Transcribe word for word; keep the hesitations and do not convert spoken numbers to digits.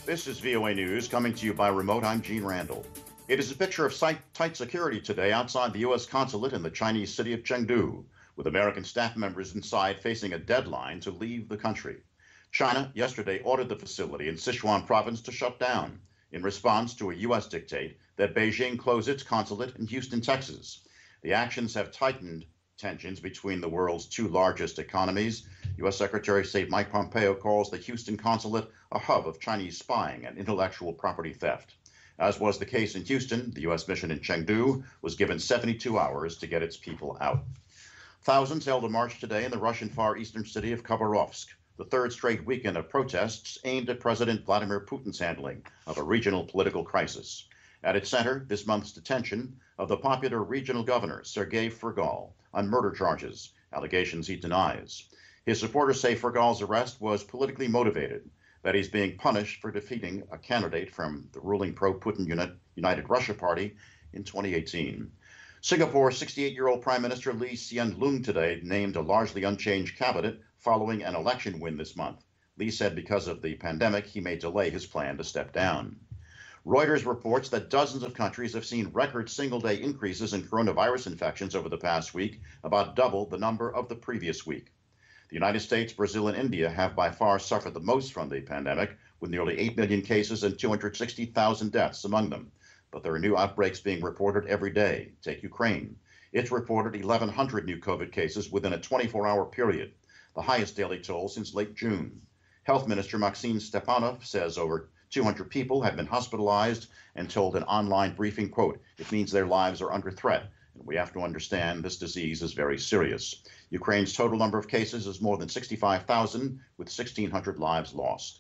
This is V O A News coming to you by remote. I'm Gene Randall. It is a picture of tight security today outside the U S consulate in the Chinese city of Chengdu, with American staff members inside facing a deadline to leave the country. China yesterday ordered the facility in Sichuan province to shut down in response to a U S dictate that Beijing close its consulate in Houston, Texas. The actions have tightened tensions between the world's two largest economies. U S Secretary of State Mike Pompeo calls the Houston consulate a hub of Chinese spying and intellectual property theft. As was the case in Houston, the U S mission in Chengdu was given seventy-two hours to get its people out. Thousands held a march today in the Russian Far Eastern city of Khabarovsk, the third straight weekend of protests aimed at President Vladimir Putin's handling of a regional political crisis. At its center, this month's detention of the popular regional governor, Sergei Frygal, on murder charges, allegations he denies. His supporters say Frygal's arrest was politically motivated, that he's being punished for defeating a candidate from the ruling pro-Putin United Russia Party in twenty eighteen. Singapore's sixty-eight-year-old Prime Minister Lee Hsien Loong today named a largely unchanged cabinet following an election win this month. Lee said because of the pandemic, he may delay his plan to step down. Reuters reports that dozens of countries have seen record single-day increases in coronavirus infections over the past week, about double the number of the previous week. The United States, Brazil, and India have by far suffered the most from the pandemic, with nearly eight million cases and two hundred sixty thousand deaths among them. But there are new outbreaks being reported every day. Take Ukraine. It's reported eleven hundred new COVID cases within a twenty-four hour period, the highest daily toll since late June. Health Minister Maxime Stepanov says over two hundred people have been hospitalized and told an online briefing, quote, "It means their lives are under threat, and we have to understand this disease is very serious." Ukraine's total number of cases is more than sixty-five thousand, with sixteen hundred lives lost.